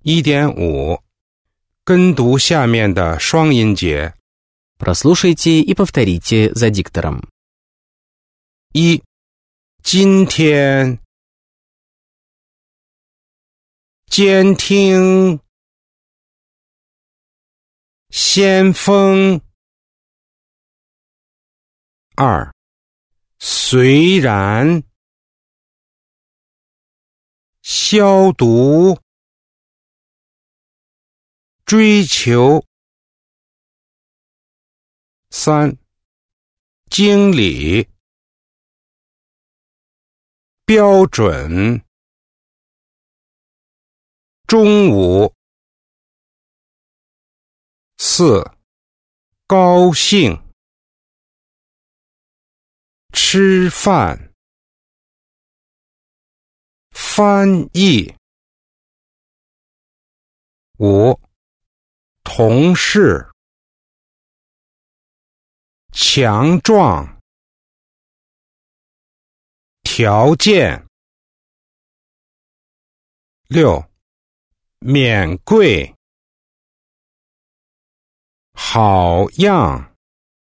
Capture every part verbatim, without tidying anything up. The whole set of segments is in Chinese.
一点五，跟读下面的双音节。 Прослушайте и повторите за диктором. 一，今天，监听，先锋。二，虽然，消毒，追求。三，经理，标准，中午。四，高兴，吃饭，翻译。五，同事，强壮，条件。六，免贵，好样，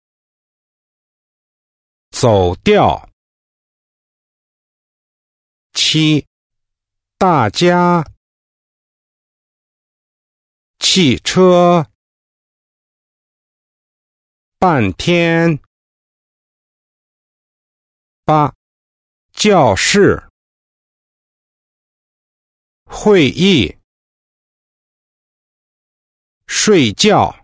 走调。七，大家，汽车，半天。八，教室，会议，睡觉。